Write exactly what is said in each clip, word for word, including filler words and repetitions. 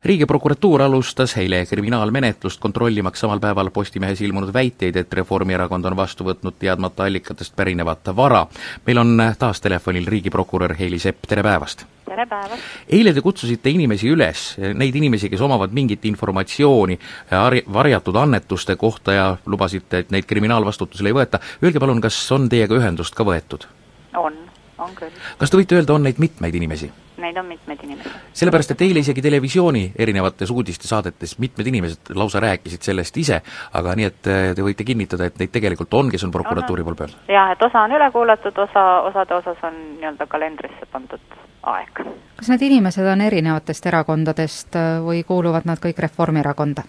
Riigiprokuratuur alustas eile kriminaalmenetlust kontrollimaks samal päeval Postimehes ilmunud väiteid, et Reformierakond on vastu võtnud teadmata allikatest pärinevat vara. Meil on taas telefonil riigiprokurör Heili Sepp, tere päevast! Tere päevast! Eile te kutsusite inimesi üles, neid inimesi, kes omavad mingit informatsiooni varjatud annetuste kohta ja lubasite, et neid kriminaalvastutusele ei võeta. Öelge palun, kas on teiega ühendust ka võetud? On, on küll. Kas te võite öelda, on neid mitmeid inimesi? Neid on mitmeid inimesi. Sellepärast, et eile isegi televisiooni erinevates uudistesaadetes mitmed inimesed lausa rääkisid sellest ise, aga nii, et te võite kinnitada, et neid tegelikult on, kes on prokuratuuri pool peal. Jah, et osa on üle kuulatud, osa, osade osas on nii-öelda kalendrisse pandud aeg. Kas need inimesed on erinevatest erakondadest või kuuluvad nad kõik Reformierakonda?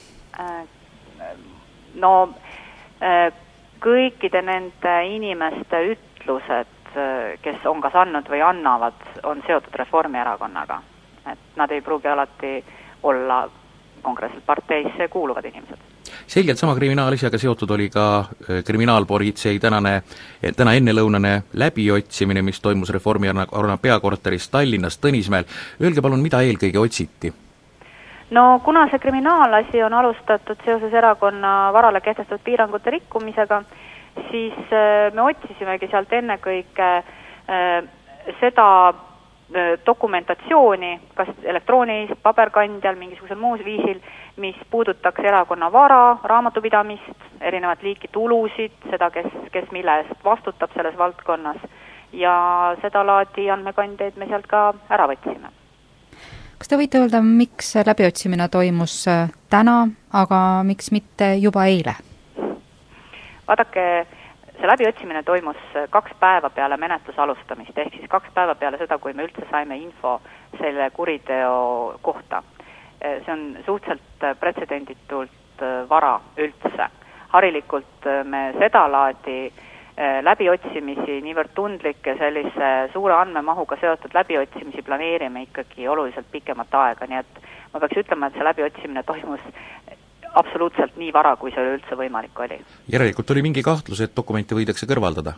No kõikide nende inimeste ütlused, kes on kas andnud või annavad, on seotud Reformierakonnaga. Et nad ei pruugi alati olla konkreetselt parteisse kuuluvad inimesed. Selgelt sama kriminaalasjaga seotud oli ka kriminaalpolitsei tänane, täna ennelõunane läbiotsimine, mis toimus Reformierakonna peakorteris Tallinnas Tõnismäel. Öelge palun, mida eelkõige otsiti? No kuna see kriminaalasi on alustatud seoses erakonna varale kehtestatud piirangute rikkumisega, siis me otsisimegi sealt ennekõike seda dokumentatsiooni, kas elektroonilist, paberkandjal, mingisugusel muus viisil, mis puudutaks erakonna vara, raamatupidamist, erinevat liiki tulusid, seda, kes, kes mille eest vastutab selles valdkonnas, ja seda laadi andmekandjaid me sealt ka ära võtsime. Kas te võite öelda, miks läbiotsimine toimus täna, aga miks mitte juba eile? Vaadake, see läbiotsimine toimus kaks päeva peale menetluse alustamist, ehk siis kaks päeva peale seda, kui me üldse saime info selle kuriteo kohta. See on suhteliselt pretsedenditult vara üldse. Harilikult me seda laadi läbiotsimisi, niivõrd tundlikke sellise suure andmemahuga seotud läbiotsimisi planeerime ikkagi oluliselt pikemat aega, nii et ma peaks ütlema, et see läbiotsimine toimus absoluutselt nii vara, kui see üldse võimalik oli. Järelikult oli mingi kahtlus, et dokumente võidakse kõrvaldada?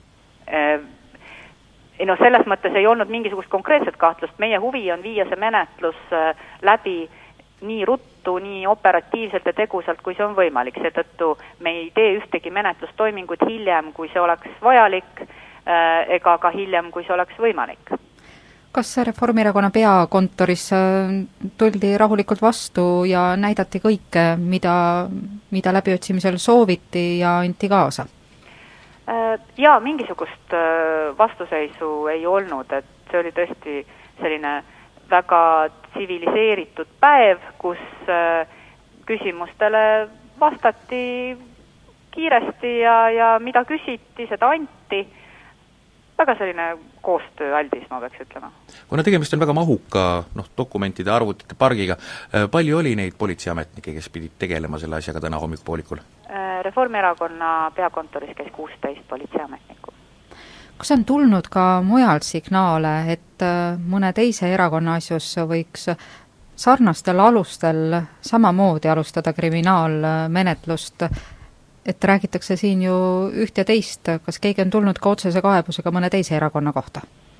No selles mõttes ei olnud mingisugust konkreetset kahtlust. Meie huvi on viia see menetlus läbi nii ruttu, nii operatiivselt ja tegusalt, kui see on võimalik. Seetõttu me ei tee ühtegi menetlustoimingut hiljem, kui see oleks vajalik, ega ka hiljem, kui see oleks võimalik. Kas Reformierakonna peakontoris tuldi rahulikult vastu ja näidati kõike, mida, mida läbiotsimisel sooviti ja anti kaasa? Jaa, mingisugust vastuseisu ei olnud, et see oli tõesti selline väga tsiviliseeritud päev, kus küsimustele vastati kiiresti ja, ja mida küsiti, seda anti. Väga selline koostööaldis, ma peaks ütlema. Kuna tegemist on väga mahuka noh, dokumentide arvutite pargiga, palju oli neid politseiametnikke, kes pidid tegelema selle asjaga täna hommikupoolikul? Reformierakonna peakontoris käis kuusteist politseiametnikku. Kas on tulnud ka mujalt signaale, et mõne teise erakonna asjus võiks sarnastel alustel samamoodi alustada kriminaalmenetlust, et räägitakse siin ju üht ja teist, kas keegi on tulnud ka otsese kaebusega mõne teise erakonna kohta?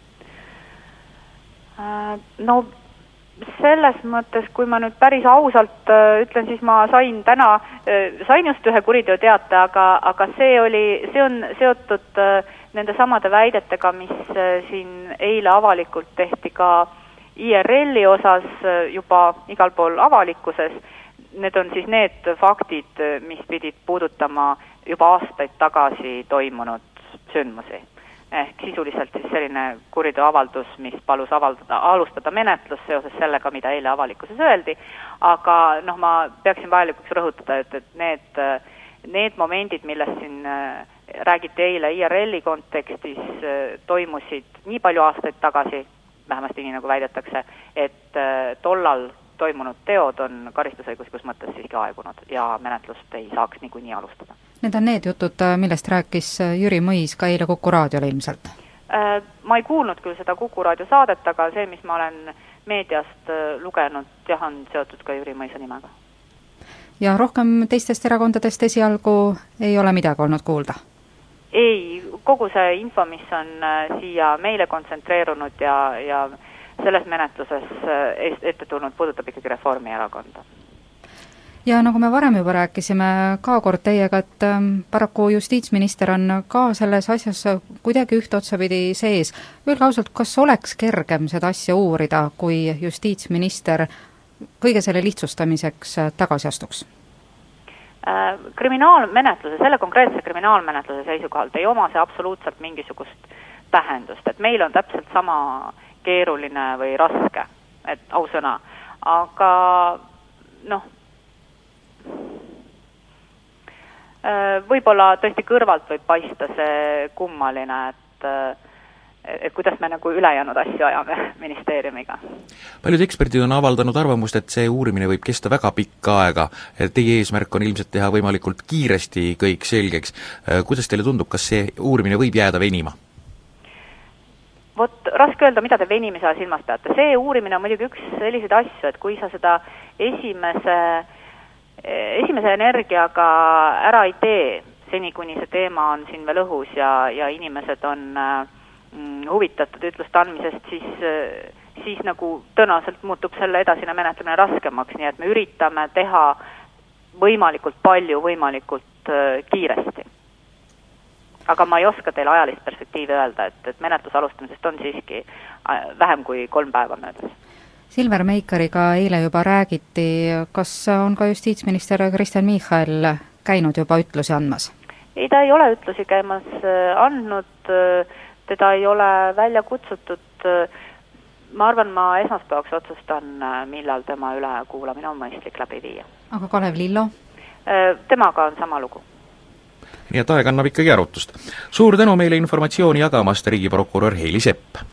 No selles mõttes, kui ma nüüd päris ausalt ütlen, siis ma sain täna, sain just ühe kuriteoteate, aga, aga see oli, see on seotud nende samade väidetega, mis siin eile avalikult tehti ka I R L-i osas juba igal pool avalikkuses. Need on siis need faktid, mis pidid puudutama juba aastaid tagasi toimunud sündmusi. Ehk sisuliselt siis selline kuriteoavaldus, mis palus avaldada, alustada menetlus seoses sellega, mida eile avalikkuses öeldi. Aga noh, ma peaksin vajalikuks rõhutada, et, et need, need momendid, millest siin räägiti eile I R L-i kontekstis, toimusid nii palju aastaid tagasi, vähemasti nii nagu väidetakse, et tollal toimunud teod on karistusõiguslikus mõttes siiski aegunud ja menetlust ei saaks niikuinii alustada. Need on need jutud, millest rääkis Jüri Mõis ka eile Kuku raadiole ilmselt? Ma ei kuulnud küll seda Kuku raadio saadet, aga see, mis ma olen meediast lugenud, jah, on seotud ka Jüri Mõisa nimega. Ja rohkem teistest erakondadest esialgu ei ole midagi olnud kuulda? Ei, kogu see info, mis on siia meile kontsentreerunud ja, ja selles menetluses ette tulnud, puudutab ikkagi Reformierakonda. Ja nagu me varem juba rääkisime ka kord teiega, et paraku justiitsminister on ka selles asjas kuidagi üht otsapidi sees. Öelge ausalt, kas oleks kergem seda asja uurida, kui justiitsminister kõige selle lihtsustamiseks tagasi astuks? Kriminaalmenetluse, selle konkreetse kriminaalmenetluse seisukohalt ei oma see absoluutselt mingisugust tähendust, et meil on täpselt sama keeruline või raske, et ausõna, aga noh, võib-olla tõesti kõrvalt võib paista see kummaline, et, et kuidas me nagu ülejäänud asju ajame ministeeriumiga. Paljud eksperdid on avaldanud arvamust, et see uurimine võib kesta väga pikka aega. Teie eesmärk on ilmselt teha võimalikult kiiresti kõik selgeks. Kuidas teile tundub, kas see uurimine võib jääda venima? Vot raske öelda, mida te venimise silmas peate. See uurimine on muidugi üks selliseid asju, et kui sa seda esimese, esimese energiaga ära ei tee, seni kuni see teema on siin veel õhus ja, ja inimesed on mm, huvitatud ütluste andmisest, siis, siis nagu tõenäoliselt muutub selle edasine menetlemine raskemaks, nii et me üritame teha võimalikult palju, võimalikult äh, kiiresti. Aga ma ei oska teile ajalist perspektiivi öelda, et, et menetlus alustamisest on siiski vähem kui kolm päeva möödas. Silver Meikariga eile juba räägiti, kas on ka justiitsminister Kristen Michal käinud juba ütlusi andmas? Ei, ta ei ole ütlusi käimas andnud, teda ei ole välja kutsutud. Ma arvan, ma esmaspäevaks otsustan, millal tema üle kuulamine on mõistlik läbi viia. Aga Kalev Lillo? Temaga on sama lugu. Nii et aeg annab ikkagi arutust. Suur tänu meile informatsiooni jagamast, riigiprokurör Heili Sepp!